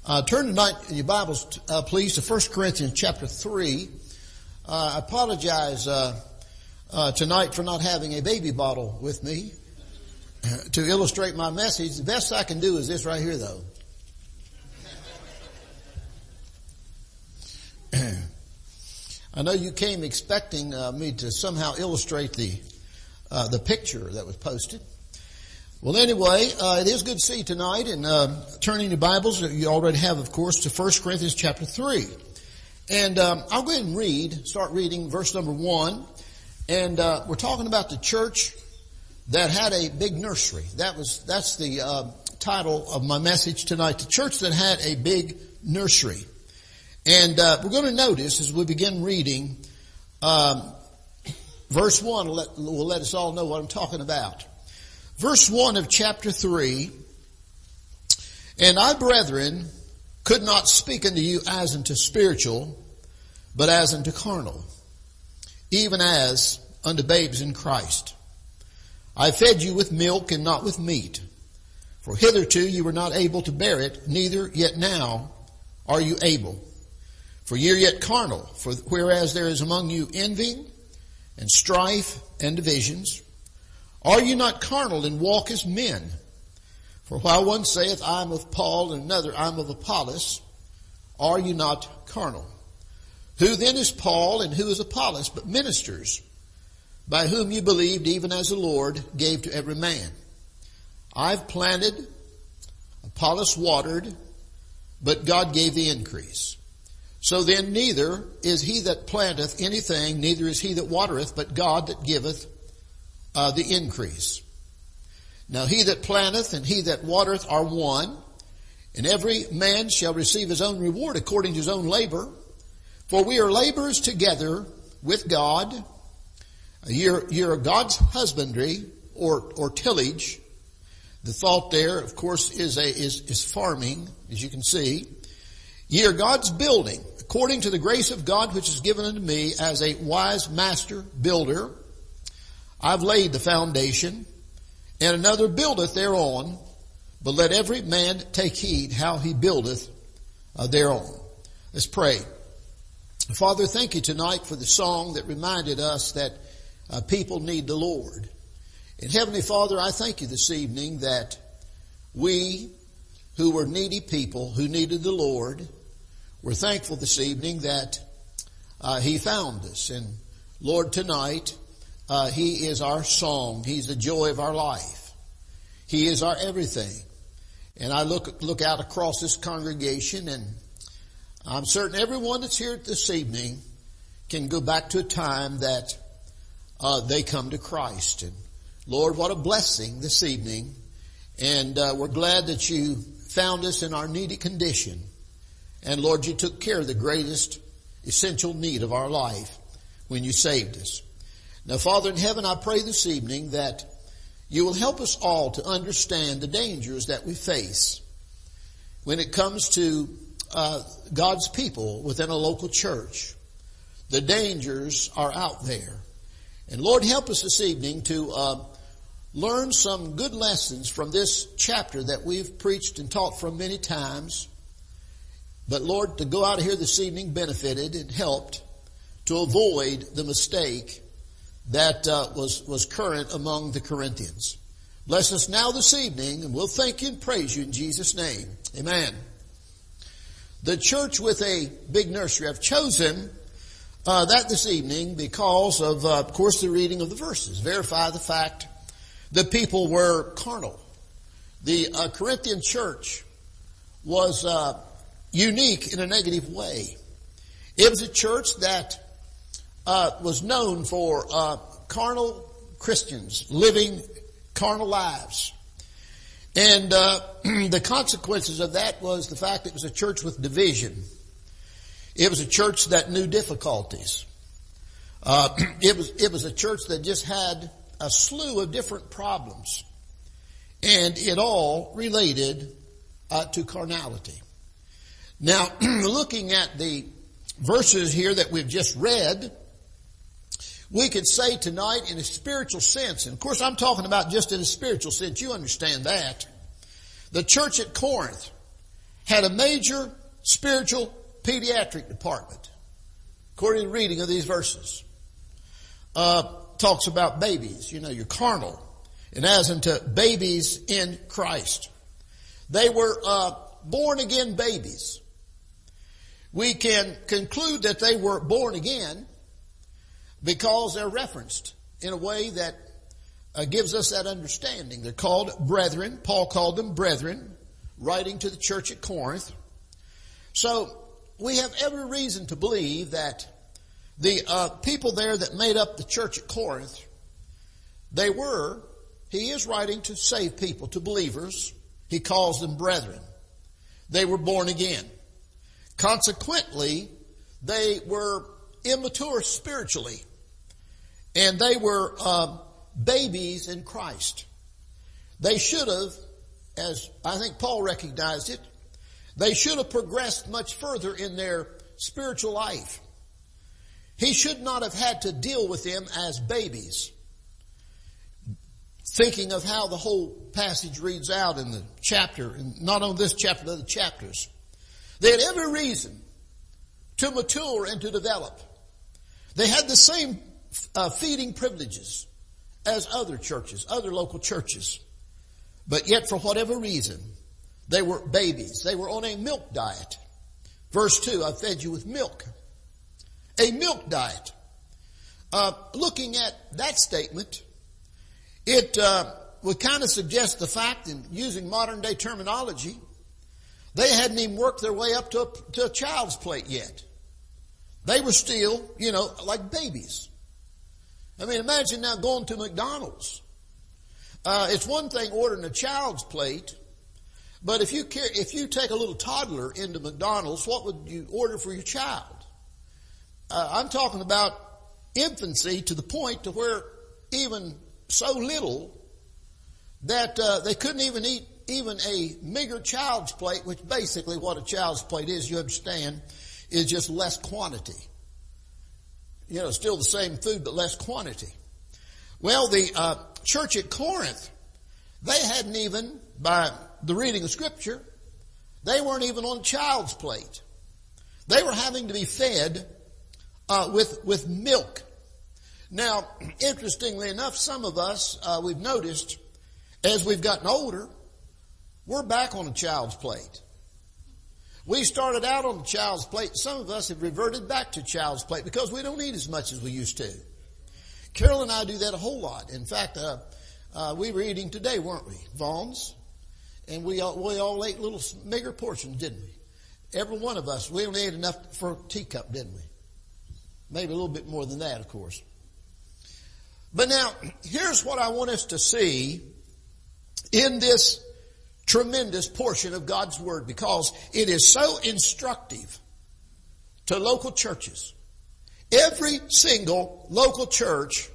Turn tonight in your Bibles, please, to 1 Corinthians chapter 3. I apologize tonight for not having a baby bottle with me to illustrate my message. The best I can do is this right here, though. I know you came expecting me to somehow illustrate the picture that was posted. Well, anyway, it is good to see you tonight, and turning your Bibles, you already have, of course, to 1 Corinthians chapter 3. And I'll go ahead and start reading verse number 1. And we're talking about the church that had a big nursery. That's the title of my message tonight, the church that had a big nursery. And we're going to notice as we begin reading, verse 1 will let us all know what I'm talking about. Verse 1 of chapter 3, "And I, brethren, could not speak unto you as unto spiritual, but as unto carnal, even as unto babes in Christ. I fed you with milk and not with meat, for hitherto you were not able to bear it, neither yet now are you able. For ye are yet carnal, for whereas there is among you envying and strife and divisions, are you not carnal and walk as men? For while one saith, I am of Paul, and another, I am of Apollos, are you not carnal? Who then is Paul and who is Apollos, but ministers, by whom you believed, even as the Lord gave to every man? I've planted, Apollos watered, but God gave the increase. So then neither is he that planteth anything, neither is he that watereth, but God that giveth the increase. Now he that planteth and he that watereth are one, and every man shall receive his own reward according to his own labor. For we are laborers together with God. You're God's husbandry or tillage. The thought there, of course, is farming, as you can see. Ye are God's building, according to the grace of God which is given unto me as a wise master builder. I've laid the foundation, and another buildeth thereon, but let every man take heed how he buildeth thereon." Let's pray. Father, thank you tonight for the song that reminded us that people need the Lord. And Heavenly Father, I thank you this evening that we who were needy people who needed the Lord, we're thankful this evening that He found us. And Lord, tonight, He is our song. He's the joy of our life. He is our everything. And I look out across this congregation, and I'm certain everyone that's here this evening can go back to a time that they come to Christ. And Lord, what a blessing this evening. And we're glad that you found us in our needy condition. And Lord, you took care of the greatest essential need of our life when you saved us. Now, Father in heaven, I pray this evening that you will help us all to understand the dangers that we face when it comes to God's people within a local church. The dangers are out there. And Lord, help us this evening to learn some good lessons from this chapter that we've preached and taught from many times. But Lord, to go out of here this evening benefited and helped to avoid the mistake that was current among the Corinthians. Bless us now this evening, and we'll thank you and praise you in Jesus' name. Amen. The church with a big nursery. I've chosen that this evening because of course, the reading of the verses. Verify the fact that people were carnal. The Corinthian church was unique in a negative way. It was a church that was known for carnal Christians living carnal lives. And the consequences of that was the fact that it was a church with division. It was a church that knew difficulties. It was a church that just had a slew of different problems. And it all related to carnality. Now, looking at the verses here that we've just read, we could say tonight in a spiritual sense, and of course I'm talking about just in a spiritual sense, you understand that. The church at Corinth had a major spiritual pediatric department, according to the reading of these verses. Talks about babies, you're carnal, and as unto babies in Christ. They were born again babies. We can conclude that they were born again because they're referenced in a way that gives us that understanding. They're called brethren. Paul called them brethren, writing to the church at Corinth. So we have every reason to believe that the people there that made up the church at Corinth, he is writing to saved people, to believers. He calls them brethren. They were born again. Consequently, they were immature spiritually. And they were babies in Christ. They should have, as I think Paul recognized it, they should have progressed much further in their spiritual life. He should not have had to deal with them as babies. Thinking of how the whole passage reads out in the chapter, and not only this chapter, but other chapters. They had every reason to mature and to develop. They had the same feeding privileges as other churches, other local churches. But yet, for whatever reason, they were babies. They were on a milk diet. Verse 2, I fed you with milk. A milk diet. Looking at that statement, it would kind of suggest the fact, in using modern day terminology, they hadn't even worked their way up to a child's plate yet. They were still, like babies. I mean, imagine now going to McDonald's. It's one thing ordering a child's plate, but if you take a little toddler into McDonald's, what would you order for your child? I'm talking about infancy to the point to where even so little that they couldn't even eat even a meager child's plate, which basically what a child's plate is, you understand, is just less quantity. Still the same food, but less quantity. Well, the church at Corinth, they hadn't even, by the reading of Scripture, they weren't even on child's plate. They were having to be fed with milk. Now, interestingly enough, some of us, we've noticed, as we've gotten older, we're back on a child's plate. We started out on the child's plate. Some of us have reverted back to child's plate because we don't eat as much as we used to. Carol and I do that a whole lot. In fact, we were eating today, weren't we? Vaughn's. And we all ate little meager portions, didn't we? Every one of us. We only ate enough for a teacup, didn't we? Maybe a little bit more than that, of course. But now, here's what I want us to see in this tremendous portion of God's Word, because it is so instructive to local churches. Every single local church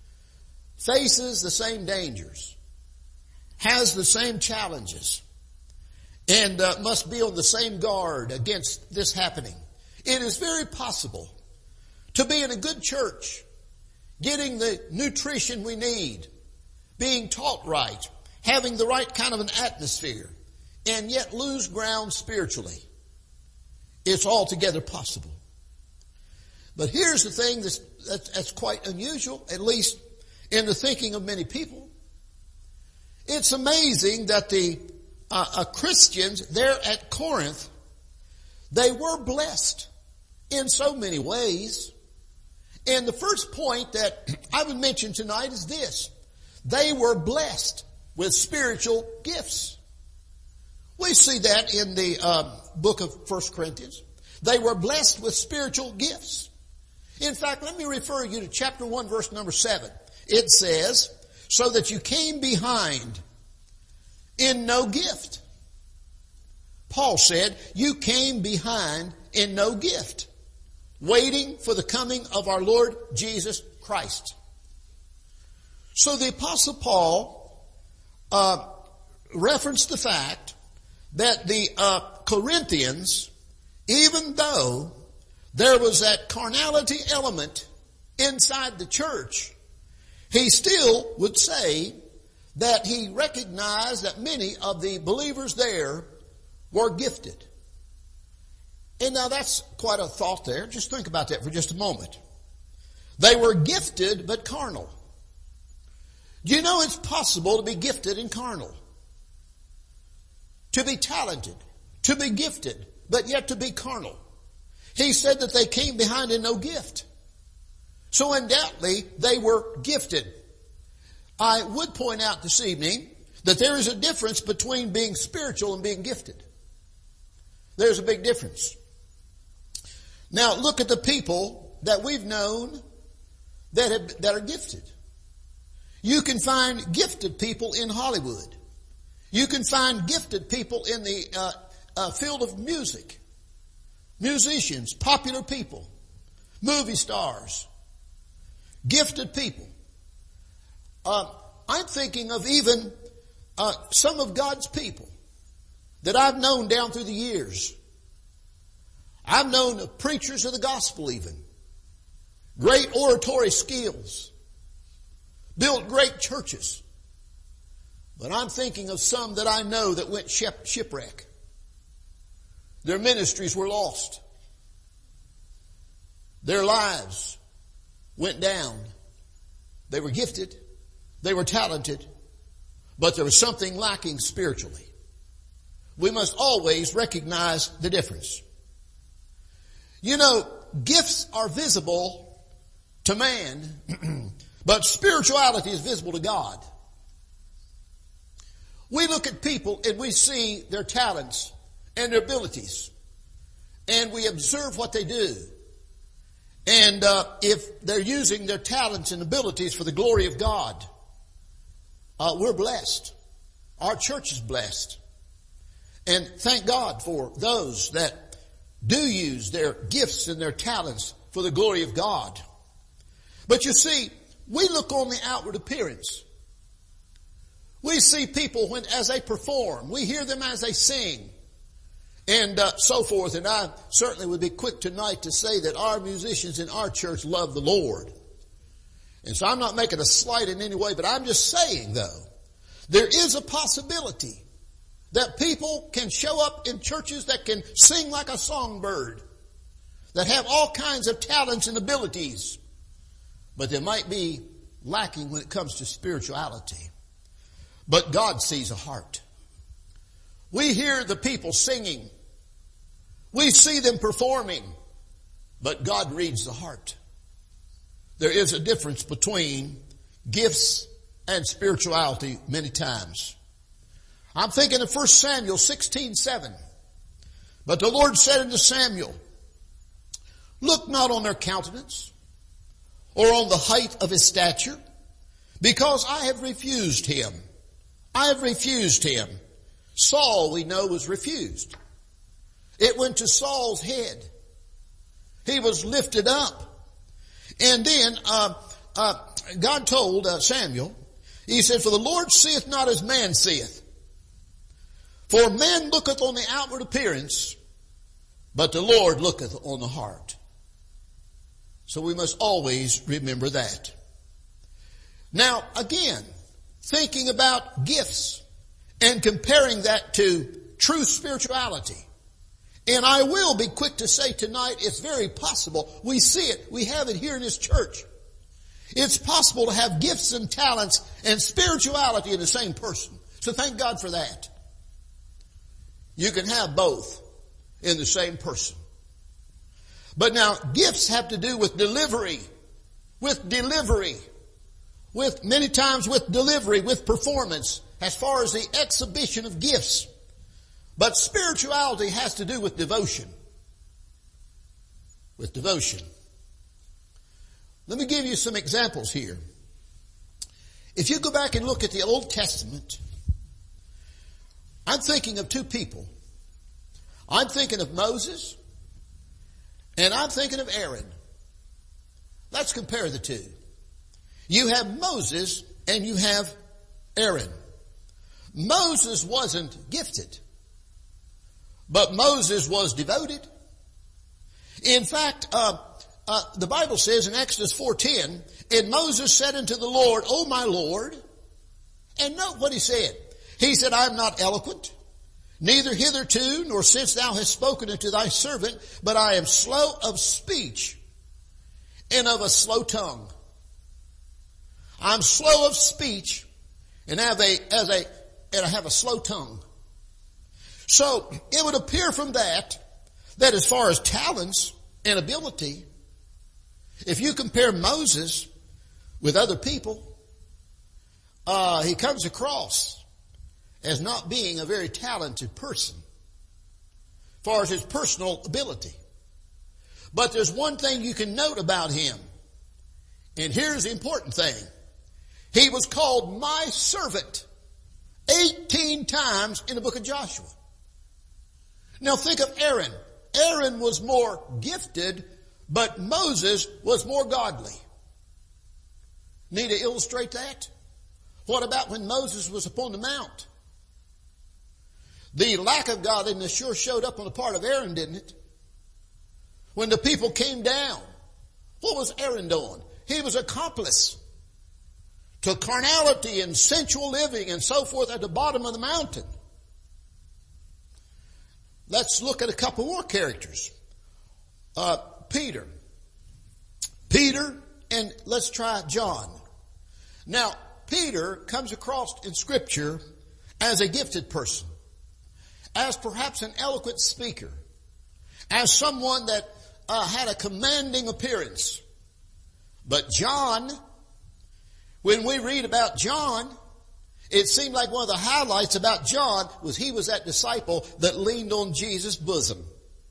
faces the same dangers, has the same challenges, and must be on the same guard against this happening. It is very possible to be in a good church, getting the nutrition we need, being taught right, having the right kind of an atmosphere, and yet lose ground spiritually. It's altogether possible. But here's the thing that's quite unusual, at least in the thinking of many people. It's amazing that the Christians there at Corinth, they were blessed in so many ways. And the first point that I would mention tonight is this. They were blessed with spiritual gifts. We see that in the book of 1 Corinthians. They were blessed with spiritual gifts. In fact, let me refer you to chapter 1, verse number 7. It says, so that you came behind in no gift. Paul said, you came behind in no gift, waiting for the coming of our Lord Jesus Christ. So the Apostle Paul referenced the fact that the Corinthians, even though there was that carnality element inside the church, he still would say that he recognized that many of the believers there were gifted. And now that's quite a thought there. Just think about that for just a moment. They were gifted but carnal. Do you know it's possible to be gifted and carnal? To be talented, to be gifted, but yet to be carnal. He said that they came behind in no gift. So undoubtedly they were gifted. I would point out this evening that there is a difference between being spiritual and being gifted. There's a big difference. Now look at the people that we've known that are gifted. You can find gifted people in Hollywood. You can find gifted people in the field of music. Musicians, popular people, movie stars, gifted people. I'm thinking of even some of God's people that I've known down through the years. I've known preachers of the gospel even. Great oratory skills. Built great churches. But I'm thinking of some that I know that went shipwreck. Their ministries were lost. Their lives went down. They were gifted. They were talented. But there was something lacking spiritually. We must always recognize the difference. You know, gifts are visible to man, but spirituality is visible to God. We look at people and we see their talents and their abilities, and we observe what they do. And if they're using their talents and abilities for the glory of God, we're blessed. Our church is blessed. And thank God for those that do use their gifts and their talents for the glory of God. But you see, we look on the outward appearance. We see people as they perform. We hear them as they sing. And so forth. And I certainly would be quick tonight to say that our musicians in our church love the Lord. And so I'm not making a slight in any way, but I'm just saying though, there is a possibility that people can show up in churches that can sing like a songbird, that have all kinds of talents and abilities, but they might be lacking when it comes to spirituality. But God sees a heart. We hear the people singing. We see them performing, but God reads the heart. There is a difference between gifts and spirituality many times. I'm thinking of 1 Samuel 16:7. But the Lord said unto Samuel, look not on their countenance or on the height of his stature, because I have refused him. I have refused him. Saul, we know, was refused. It went to Saul's head. He was lifted up. And then God told Samuel, he said, for the Lord seeth not as man seeth. For man looketh on the outward appearance, but the Lord looketh on the heart. So we must always remember that. Now, again, thinking about gifts and comparing that to true spirituality. And I will be quick to say tonight, it's very possible. We see it. We have it here in this church. It's possible to have gifts and talents and spirituality in the same person. So thank God for that. You can have both in the same person. But now, gifts have to do with delivery, with many times with delivery, with performance, as far as the exhibition of gifts. But spirituality has to do with devotion. With devotion. Let me give you some examples here. If you go back and look at the Old Testament, I'm thinking of two people. I'm thinking of Moses and I'm thinking of Aaron. Let's compare the two. You have Moses and you have Aaron. Moses wasn't gifted, but Moses was devoted. In fact, the Bible says in Exodus 4:10, and Moses said unto the Lord, O my Lord, and note what he said. He said, I am not eloquent, Neither hitherto nor since thou hast spoken unto thy servant, but I am slow of speech and of a slow tongue. I'm slow of speech and I have a slow tongue. So it would appear from that as far as talents and ability, if you compare Moses with other people, he comes across as not being a very talented person as far as his personal ability. But there's one thing you can note about him. And here's the important thing. He was called my servant 18 times in the book of Joshua. Now think of Aaron. Aaron was more gifted, but Moses was more godly. Need to illustrate that? What about when Moses was upon the mount? The lack of godliness sure showed up on the part of Aaron, didn't it? When the people came down, what was Aaron doing? He was accomplice to carnality and sensual living and so forth at the bottom of the mountain. Let's look at a couple more characters. Peter, and let's try John. Now, Peter comes across in Scripture as a gifted person, as perhaps an eloquent speaker, as someone that had a commanding appearance. But John, when we read about John, it seemed like one of the highlights about John was he was that disciple that leaned on Jesus' bosom.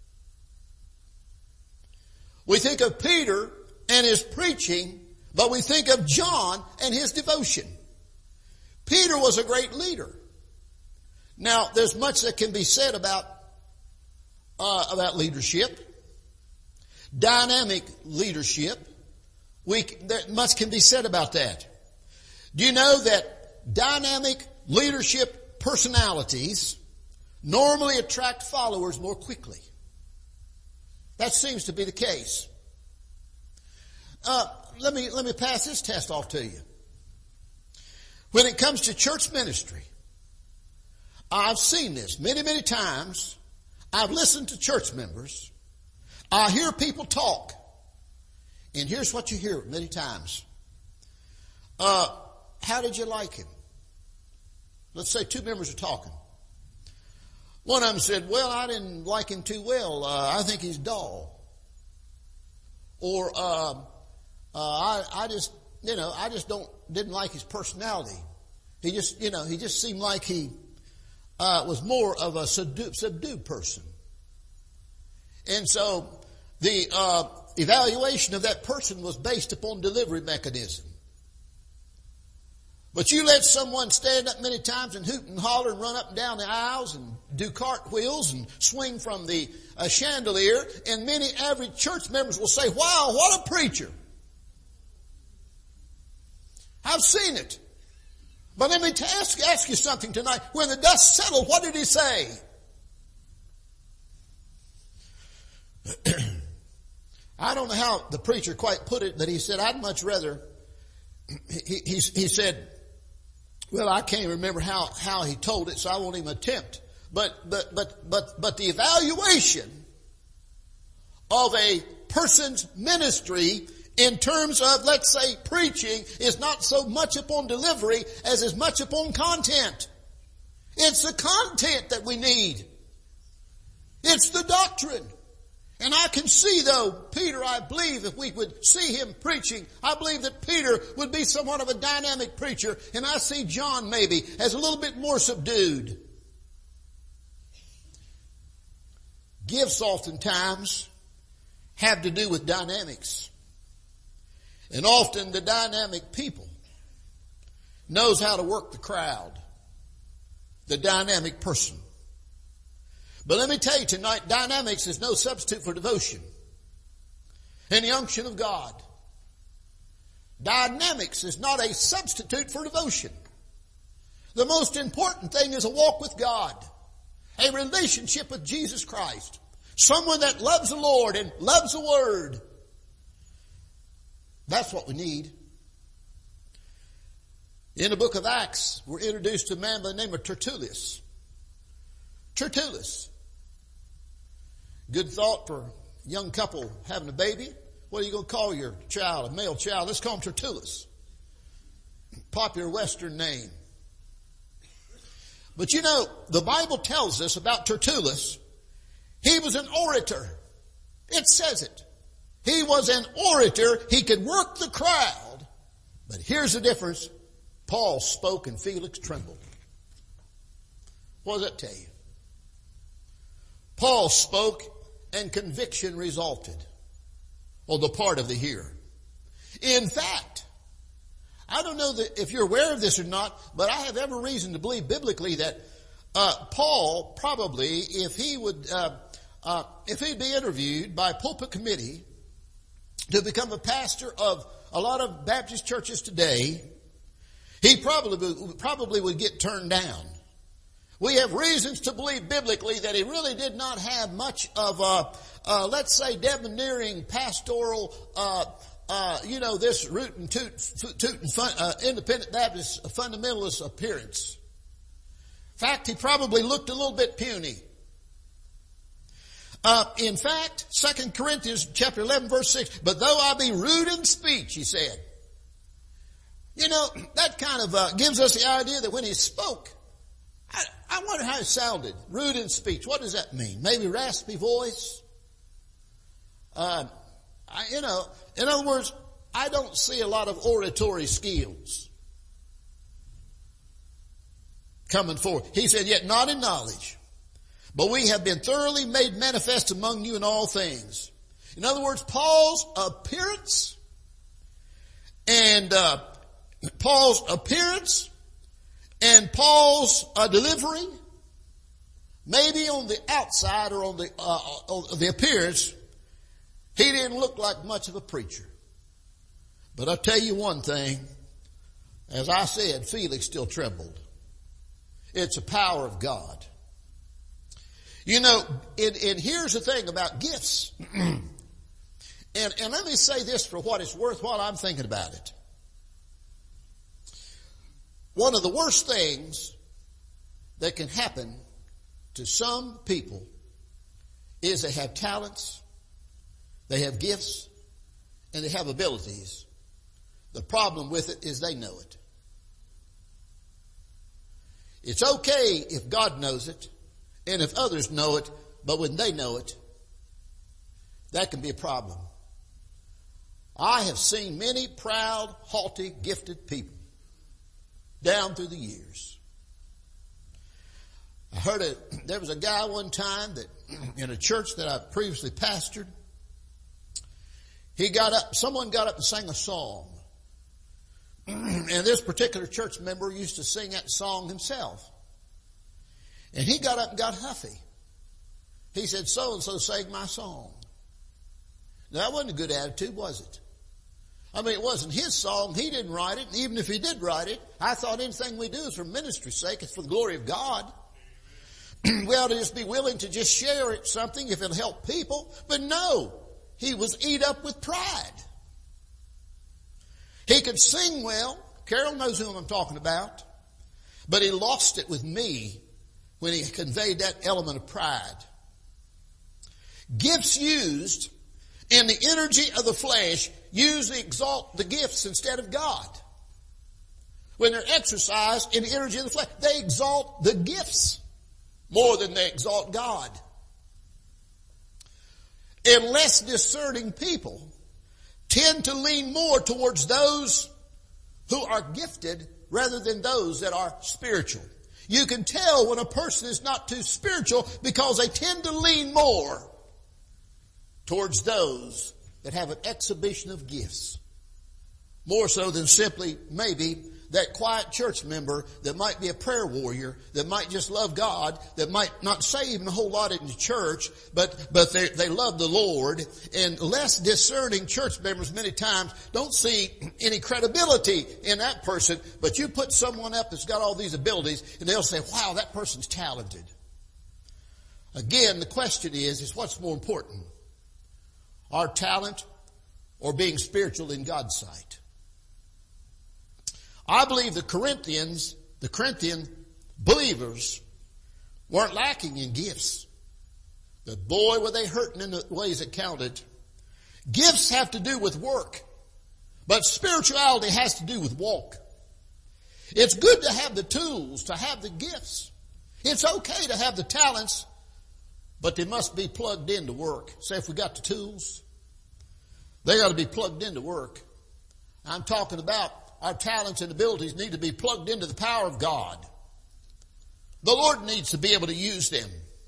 We think of Peter and his preaching, but we think of John and his devotion. Peter was a great leader. Now, there's much that can be said about leadership, dynamic leadership. Much can be said about that. Do you know that dynamic leadership personalities normally attract followers more quickly? That seems to be the case. Let me pass this test off to you. When it comes to church ministry, I've seen this many, many times. I've listened to church members. I hear people talk. And here's what you hear many times. How did you like him? Let's say two members are talking. One of them said, well, I didn't like him too well. I think he's dull. Or, I just didn't like his personality. He just seemed like he was more of a subdued person. And so the evaluation of that person was based upon delivery mechanism. But you let someone stand up many times and hoot and holler and run up and down the aisles and do cartwheels and swing from the chandelier, and many average church members will say, wow, what a preacher. I've seen it. But let me ask you something tonight. When the dust settled, what did he say? I don't know how the preacher quite put it, but he said, I'd much rather, he said, well, I can't remember how he told it, so I won't even attempt. But the evaluation of a person's ministry in terms of, let's say, preaching is not so much upon delivery as much upon content. It's the content that we need. It's the doctrine. And I can see, though, Peter, I believe if we would see him preaching, I believe that Peter would be somewhat of a dynamic preacher. And I see John maybe as a little bit more subdued. Gifts oftentimes have to do with dynamics. And often the dynamic people knows how to work the crowd. The dynamic person. But let me tell you tonight, dynamics is no substitute for devotion and the unction of God. Dynamics is not a substitute for devotion. The most important thing is a walk with God, a relationship with Jesus Christ, someone that loves the Lord and loves the Word. That's what we need. In the book of Acts, we're introduced to a man by the name of Tertullus. Tertullus. Good thought for a young couple having a baby. What are you going to call your child, a male child? Let's call him Tertullus. Popular Western name. But you know, the Bible tells us about Tertullus, he was an orator. It says it. He was an orator. He could work the crowd. But here's the difference. Paul spoke and Felix trembled. What does that tell you? Paul spoke and conviction resulted on the part of the hearer. In fact, I don't know that if you're aware of this or not, but I have every reason to believe biblically that Paul probably, if he'd be interviewed by a pulpit committee to become a pastor of a lot of Baptist churches today, he probably would get turned down. We have reasons to believe biblically that he really did not have much of let's say, debonaering pastoral, this root and toot independent Baptist fundamentalist appearance. In fact, he probably looked a little bit puny. In fact, 2 Corinthians chapter 11 verse 6, but though I be rude in speech, he said. You know, that kind of gives us the idea that when he spoke, I wonder how it sounded. Rude in speech. What does that mean? Maybe raspy voice? In other words, I don't see a lot of oratory skills coming forward. He said, yet not in knowledge, but we have been thoroughly made manifest among you in all things. In other words, Paul's appearance and Paul's delivery, maybe on the outside or on the appearance, he didn't look like much of a preacher. But I'll tell you one thing. As I said, Felix still trembled. It's a power of God. You know, and here's the thing about gifts. And let me say this for what it's worth while I'm thinking about it. One of the worst things that can happen to some people is they have talents, they have gifts, and they have abilities. The problem with it is they know it. It's okay if God knows it and if others know it, but when they know it, that can be a problem. I have seen many proud, haughty, gifted people down through the years. I heard there was a guy one time that in a church that I previously pastored, someone got up and sang a song. And this particular church member used to sing that song himself. And he got up and got huffy. He said, so-and-so sang my song. Now, that wasn't a good attitude, was it? I mean, it wasn't his song. He didn't write it. And even if he did write it, I thought anything we do is for ministry's sake. It's for the glory of God. We ought to just be willing to just share it, something if it'll help people. But no, he was eat up with pride. He could sing well. Carol knows who I'm talking about. But he lost it with me when he conveyed that element of pride. Gifts used in the energy of the flesh usually exalt the gifts instead of God. When they're exercised in the energy of the flesh, they exalt the gifts more than they exalt God. And less discerning people tend to lean more towards those who are gifted rather than those that are spiritual. You can tell when a person is not too spiritual because they tend to lean more towards those that have an exhibition of gifts. More so than simply maybe that quiet church member that might be a prayer warrior, that might just love God, that might not say even a whole lot in the church, but they love the Lord. And less discerning church members many times don't see any credibility in that person, but you put someone up that's got all these abilities and they'll say, wow, that person's talented. Again, the question is what's more important? Our talent or being spiritual in God's sight? I believe the Corinthian believers weren't lacking in gifts. But boy, were they hurting in the ways that counted. Gifts have to do with work, but spirituality has to do with walk. It's good to have the tools, to have the gifts. It's okay to have the talents, but they must be plugged into work. Say if we got the tools, they got to be plugged into work. I'm talking about our talents and abilities need to be plugged into the power of God. The Lord needs to be able to use them.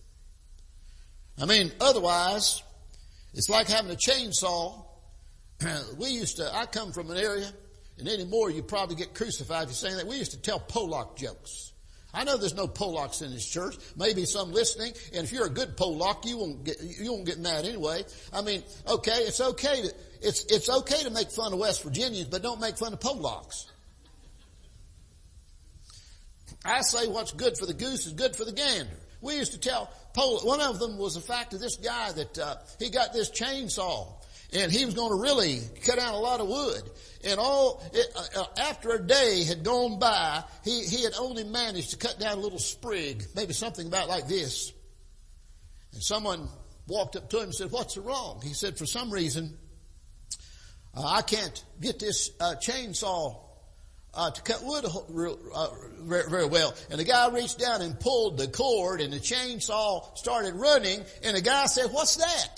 I mean, otherwise, it's like having a chainsaw. I come from an area, and anymore you probably get crucified for saying that. We used to tell Pollock jokes. I know there's no Pollocks in this church. Maybe some listening, and if you're a good Pollock, you won't get mad anyway. I mean, okay, it's okay to make fun of West Virginians, but don't make fun of Pollocks. I say what's good for the goose is good for the gander. We used to tell one of them was the fact of this guy that he got this chainsaw and he was going to really cut down a lot of wood. And after a day had gone by, he had only managed to cut down a little sprig, maybe something about like this. And someone walked up to him and said, "What's wrong?" He said, "For some reason, I can't get this chainsaw to cut wood very well." And the guy reached down and pulled the cord, and the chainsaw started running. And the guy said, "What's that?"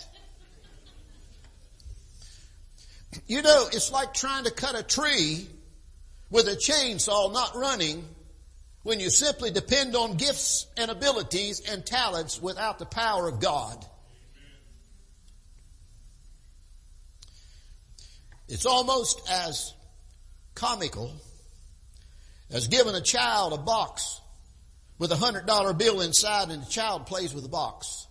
You know, it's like trying to cut a tree with a chainsaw not running when you simply depend on gifts and abilities and talents without the power of God. It's almost as comical as giving a child a box with a $100 bill inside and the child plays with the box.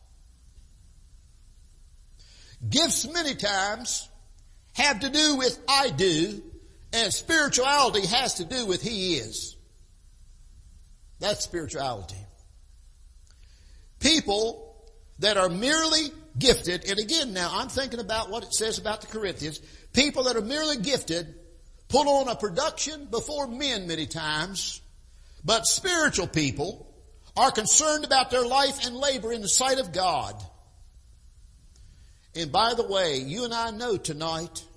Gifts many times have to do with I do, and spirituality has to do with He is. That's spirituality. People that are merely gifted, and again now I'm thinking about what it says about the Corinthians, people that are merely gifted put on a production before men many times, but spiritual people are concerned about their life and labor in the sight of God. And by the way, you and I know tonight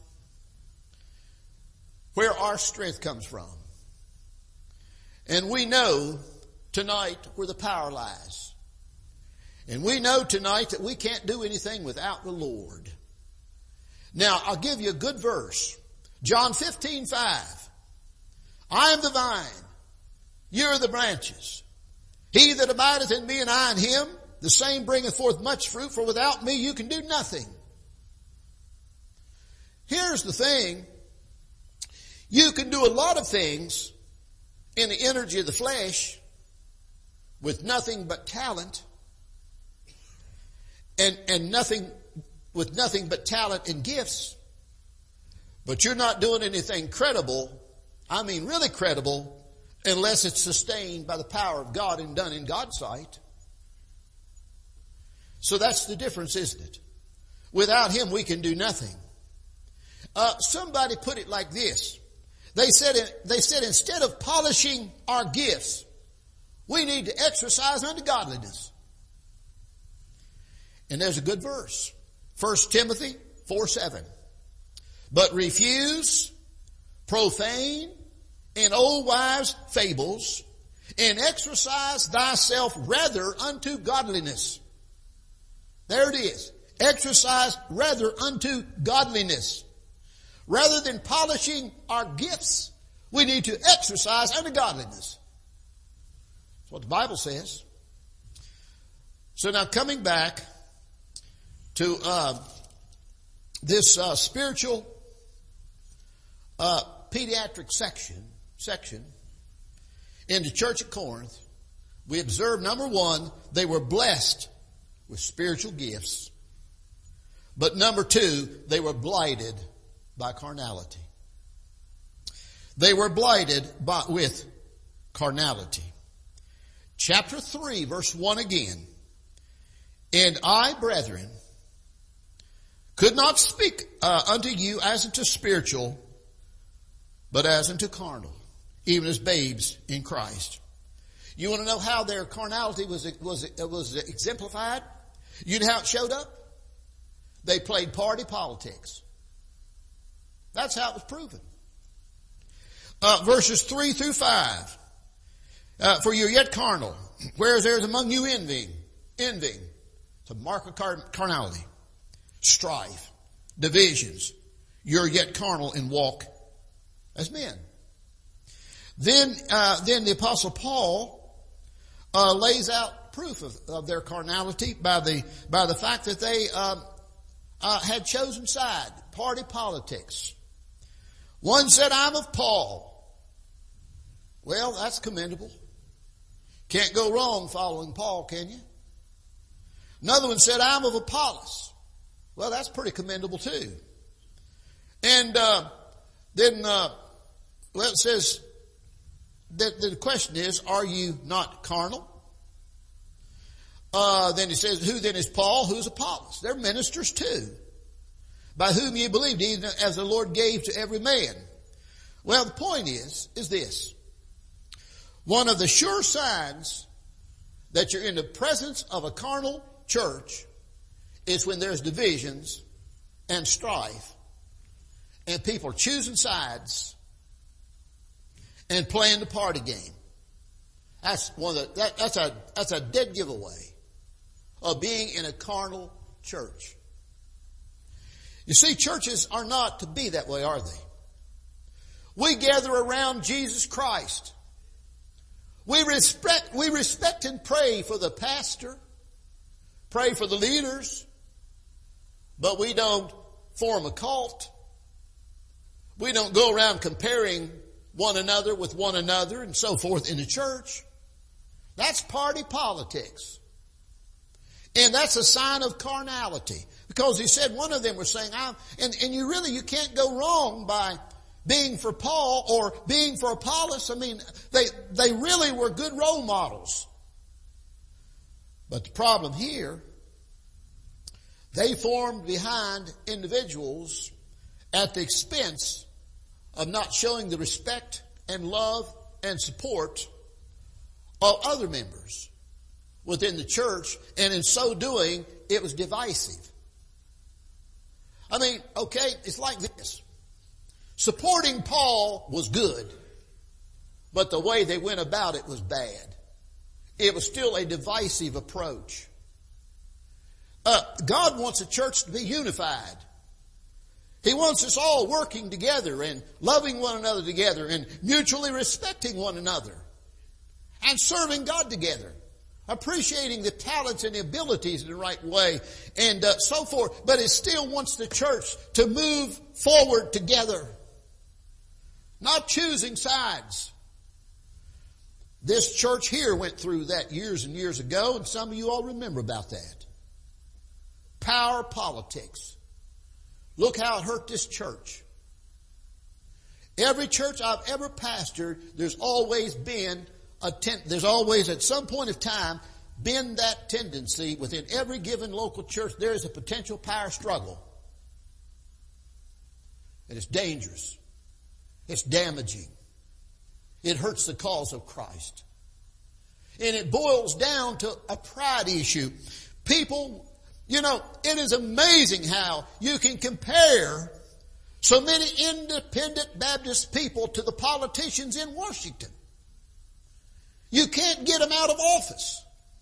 where our strength comes from. And we know tonight where the power lies. And we know tonight that we can't do anything without the Lord. Now, I'll give you a good verse. John 15:5. I am the vine, you are the branches. He that abideth in me and I in him, the same bringeth forth much fruit, for without me you can do nothing. Here's the thing. You can do a lot of things in the energy of the flesh with nothing but talent and nothing but talent and gifts. But you're not doing anything credible, I mean really credible, unless it's sustained by the power of God and done in God's sight. So that's the difference, isn't it? Without Him we can do nothing. Somebody put it like this. They said instead of polishing our gifts, we need to exercise unto godliness. And there's a good verse. 1 Timothy 4:7. But refuse profane and old wives' fables, and exercise thyself rather unto godliness. There it is. Exercise rather unto godliness. Rather than polishing our gifts, we need to exercise unto godliness. That's what the Bible says. So now coming back to this spiritual pediatric section in the church at Corinth, we observe, number one, they were blessed with spiritual gifts. But number two, they were blighted by carnality. They were blighted with carnality. Chapter 3, verse 1 again. And I, brethren, could not speak unto you as unto spiritual, but as unto carnal, even as babes in Christ. You want to know how their carnality was exemplified? You know how it showed up? They played party politics. That's how it was proven. Verses 3 through 5. For you're yet carnal, whereas there is among you envying. It's a mark of carnality. Strife, divisions. You're yet carnal and walk as men. Then the Apostle Paul lays out proof of their carnality by the fact that they had chosen side, party politics. One said, I'm of Paul. Well, that's commendable. Can't go wrong following Paul, can you? Another one said, I'm of Apollos. Well, that's pretty commendable too. And then it says that the question is, are you not carnal? Then he says, who then is Paul? Who's Apollos? They're ministers too, by whom ye believed, even as the Lord gave to every man. Well, the point is this. One of the sure signs that you're in the presence of a carnal church is when there's divisions and strife and people are choosing sides and playing the party game. That's that's a dead giveaway of being in a carnal church. You see, churches are not to be that way, are they? We gather around Jesus Christ. We respect and pray for the pastor, pray for the leaders, but we don't form a cult. We don't go around comparing one another with one another and so forth in the church. That's party politics. And that's a sign of carnality. Because he said one of them was saying, and you can't go wrong by being for Paul or being for Apollos. I mean, they really were good role models. But the problem here, they formed behind individuals at the expense of not showing the respect and love and support of other members within the church, and in so doing, it was divisive. I mean, okay, it's like this. Supporting Paul was good, but the way they went about it was bad. It was still a divisive approach. God wants a church to be unified. He wants us all working together and loving one another together and mutually respecting one another and serving God together, appreciating the talents and the abilities in the right way and so forth. But it still wants the church to move forward together, not choosing sides. This church here went through that years and years ago, and some of you all remember about that. Power politics. Look how it hurt this church. Every church I've ever pastored, there's always at some point of time been that tendency within every given local church. There is a potential power struggle. And it's dangerous. It's damaging. It hurts the cause of Christ. And it boils down to a pride issue. People, it is amazing how you can compare so many independent Baptist people to the politicians in Washington. You can't get them out of office.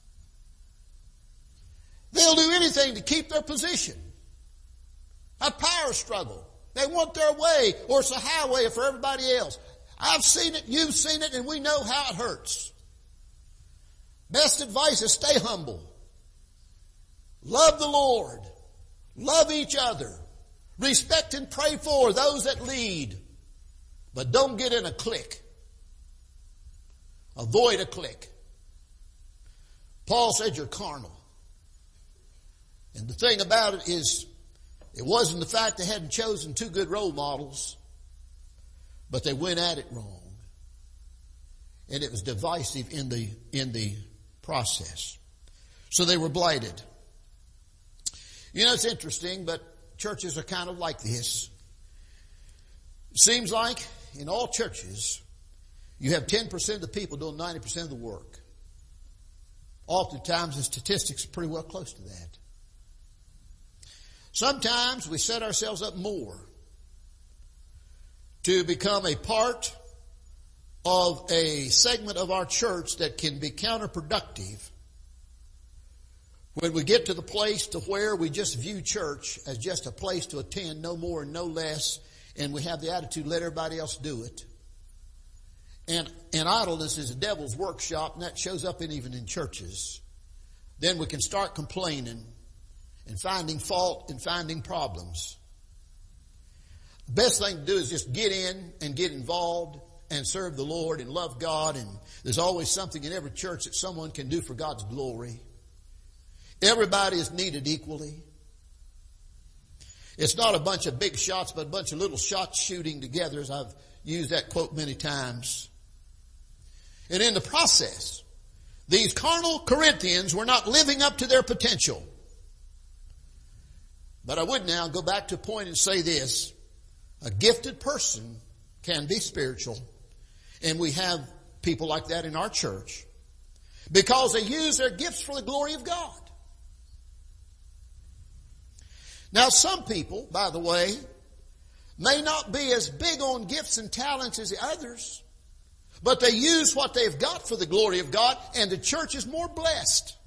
They'll do anything to keep their position. A power struggle. They want their way, or it's a highway for everybody else. I've seen it, you've seen it, and we know how it hurts. Best advice is stay humble. Love the Lord. Love each other. Respect and pray for those that lead. But don't get in a clique. Avoid a clique. Paul said you're carnal. And the thing about it is, it wasn't the fact they hadn't chosen two good role models, but they went at it wrong. And it was divisive in the process. So they were blighted. It's interesting, but churches are kind of like this. It seems like in all churches, you have 10% of the people doing 90% of the work. Oftentimes the statistics are pretty well close to that. Sometimes we set ourselves up more to become a part of a segment of our church that can be counterproductive when we get to the place to where we just view church as just a place to attend, no more and no less, and we have the attitude, let everybody else do it. And idleness is a devil's workshop, and that shows up even in churches. Then we can start complaining and finding fault and finding problems. The best thing to do is just get in and get involved and serve the Lord and love God. And there's always something in every church that someone can do for God's glory. Everybody is needed equally. It's not a bunch of big shots, but a bunch of little shots shooting together, as I've used that quote many times. And in the process, these carnal Corinthians were not living up to their potential. But I would now go back to a point and say this. A gifted person can be spiritual. And we have people like that in our church. Because they use their gifts for the glory of God. Now some people, by the way, may not be as big on gifts and talents as the others. But they use what they've got for the glory of God. And the church is more blessed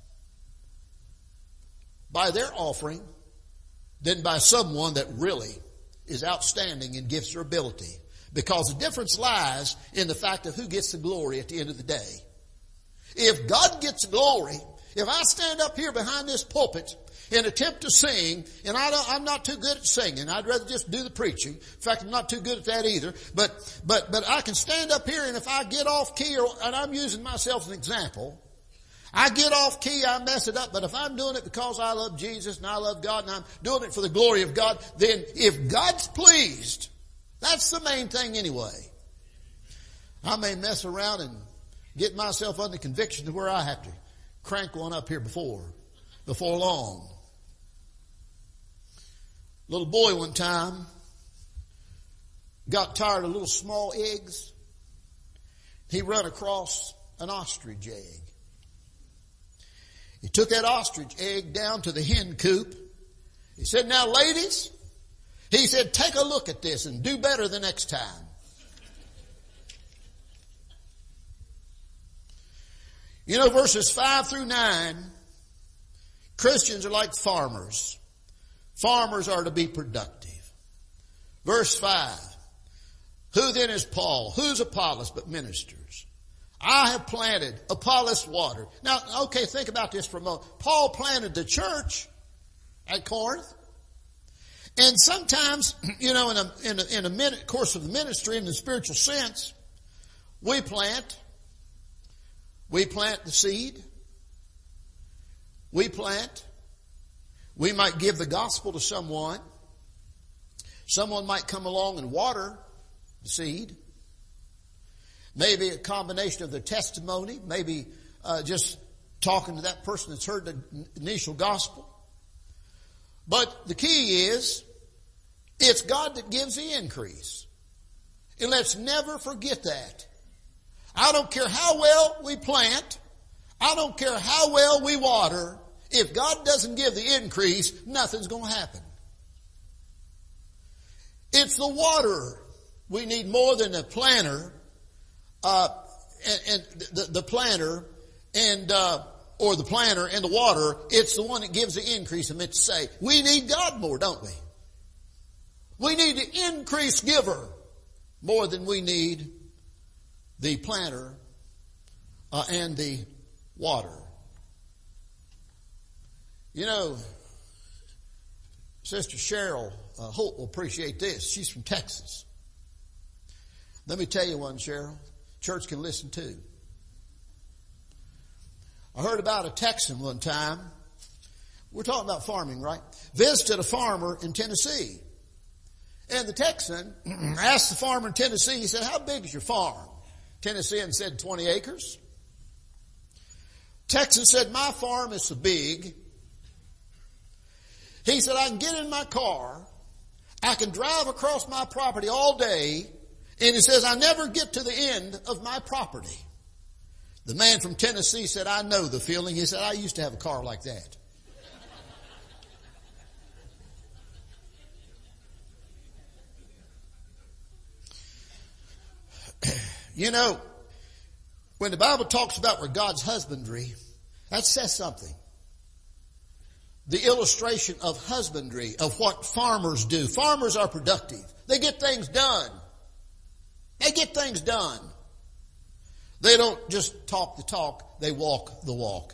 by their offering than by someone that really is outstanding in gifts or ability. Because the difference lies in the fact of who gets the glory at the end of the day. If God gets glory, if I stand up here behind this pulpit and attempt to sing, and I'm not too good at singing. I'd rather just do the preaching. In fact, I'm not too good at that either. But I can stand up here, and if I get off key, and I'm using myself as an example, I get off key, I mess it up. But if I'm doing it because I love Jesus and I love God and I'm doing it for the glory of God, then if God's pleased, that's the main thing anyway. I may mess around and get myself under conviction to where I have to crank one up here before long. Little boy one time got tired of little small eggs. He run across an ostrich egg. He took that ostrich egg down to the hen coop. He said, now ladies, he said, take a look at this and do better the next time. You know, verses 5 through 9, Christians are like farmers. Farmers are to be productive. Verse 5, who then is Paul? Who's Apollos but ministers? I have planted, Apollos watered. Now, okay, think about this for a moment. Paul planted the church at Corinth. And sometimes, you know, in a minute course of the ministry, in the spiritual sense, we plant the seed. We might give the gospel to someone. Someone might come along and water the seed. Maybe a combination of their testimony, maybe just talking to that person that's heard the initial gospel. But the key is, it's God that gives the increase. And let's never forget that. I don't care how well we plant. I don't care how well we water. If God doesn't give the increase, nothing's going to happen. It's the waterer we need more than the planter. And the planter or the planter and the water, it's the one that gives the increase. I meant to say, we need God more, don't we? We need the increase giver more than we need the planter and the water. You know, Sister Cheryl Holt will appreciate this. She's from Texas. Let me tell you one, Cheryl. Church can listen too. I heard about a Texan one time. We're talking about farming, right? Visited a farmer in Tennessee. And the Texan asked the farmer in Tennessee, he said, how big is your farm? Tennessean said 20 acres. Texan said, my farm is so big. He said, I can get in my car. I can drive across my property all day. And he says, I never get to the end of my property. The man from Tennessee said, I know the feeling. He said, I used to have a car like that. You know, when the Bible talks about where God's husbandry, that says something. The illustration of husbandry, of what farmers do. Farmers are productive. They get things done. They get things done. They don't just talk the talk, they walk the walk.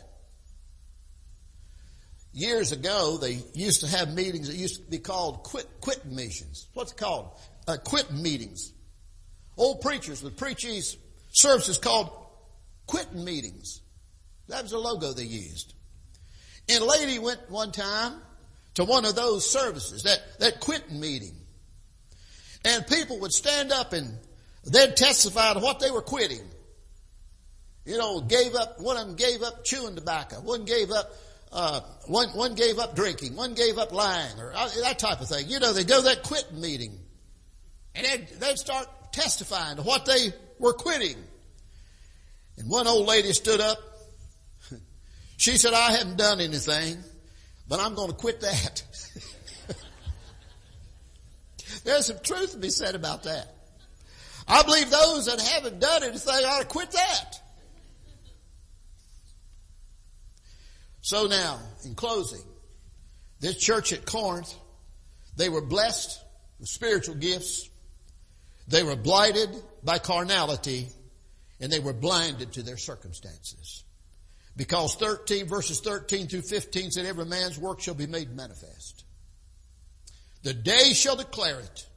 Years ago, they used to have meetings that used to be called quit meetings. What's it called? Quit meetings. Old preachers would preach these services called quit meetings. That was the logo they used. And a lady went one time to one of those services, that quit meeting. And people would stand up and they'd testify to what they were quitting. You know, one of them gave up chewing tobacco. One gave up drinking. One gave up lying, or that type of thing. You know, they go to that quit meeting. And they'd start testifying to what they were quitting. And one old lady stood up. She said, I haven't done anything, but I'm going to quit that. There's some truth to be said about that. I believe those that haven't done anything ought to quit that. So now, in closing, this church at Corinth, they were blessed with spiritual gifts. They were blighted by carnality, and they were blinded to their circumstances. Because verses 13 through 15 said, every man's work shall be made manifest. The day shall declare it.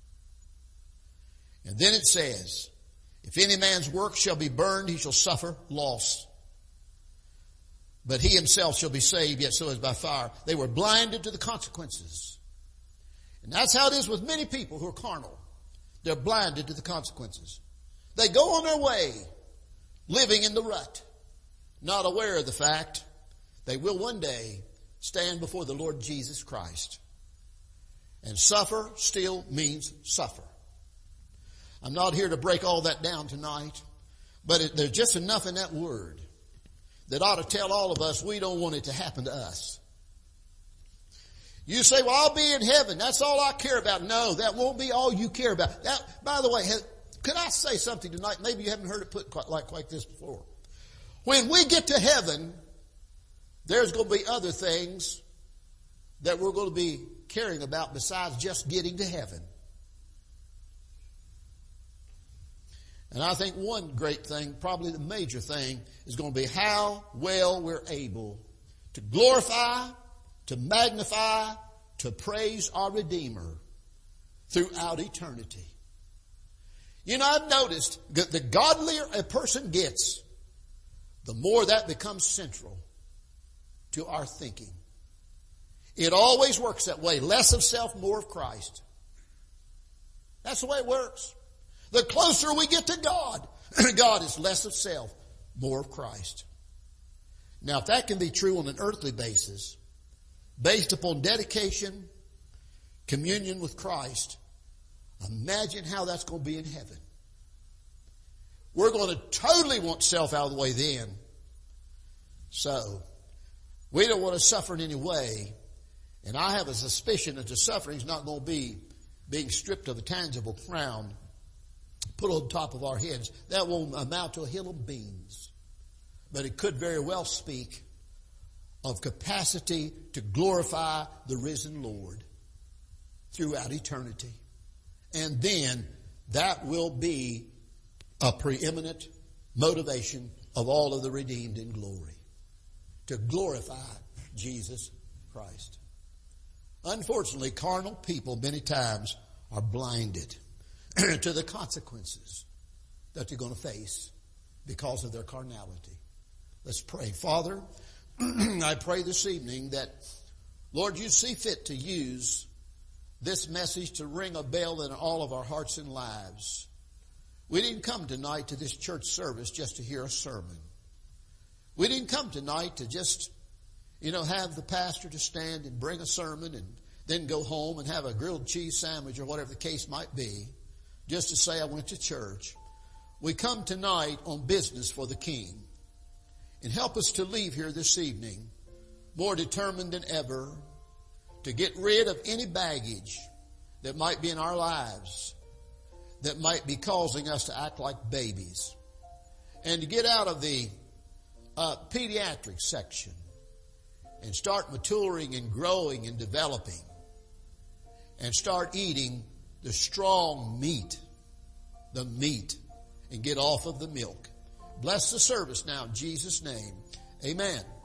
And then it says, if any man's work shall be burned, he shall suffer loss. But he himself shall be saved, yet so as by fire. They were blinded to the consequences. And that's how it is with many people who are carnal. They're blinded to the consequences. They go on their way, living in the rut, not aware of the fact they will one day stand before the Lord Jesus Christ. And suffer still means suffer. I'm not here to break all that down tonight, but there's just enough in that word that ought to tell all of us we don't want it to happen to us. You say, well, I'll be in heaven. That's all I care about. No, that won't be all you care about. That, by the way, could I say something tonight? Maybe you haven't heard it put quite like this before. When we get to heaven, there's going to be other things that we're going to be caring about besides just getting to heaven. And I think one great thing, probably the major thing, is going to be how well we're able to glorify, to magnify, to praise our Redeemer throughout eternity. You know, I've noticed that the godlier a person gets, the more that becomes central to our thinking. It always works that way. Less of self, more of Christ. That's the way it works. The closer we get to God, God is less of self, more of Christ. Now, if that can be true on an earthly basis, based upon dedication, communion with Christ, imagine how that's going to be in heaven. We're going to totally want self out of the way then. So, we don't want to suffer in any way. And I have a suspicion that the suffering is not going to be being stripped of a tangible crown put on top of our heads. That won't amount to a hill of beans. But it could very well speak of capacity to glorify the risen Lord throughout eternity. And then that will be a preeminent motivation of all of the redeemed in glory. To glorify Jesus Christ. Unfortunately, carnal people many times are blinded to the consequences that they're going to face because of their carnality. Let's pray. Father, I pray this evening that, Lord, you see fit to use this message to ring a bell in all of our hearts and lives. We didn't come tonight to this church service just to hear a sermon. We didn't come tonight to just, have the pastor to stand and bring a sermon and then go home and have a grilled cheese sandwich or whatever the case might be, just to say I went to church. we come tonight on business for the King. And help us to leave here this evening more determined than ever to get rid of any baggage that might be in our lives that might be causing us to act like babies. And to get out of the pediatric section and start maturing and growing and developing and start eating the strong meat, and get off of the milk. Bless the service now in Jesus' name. Amen.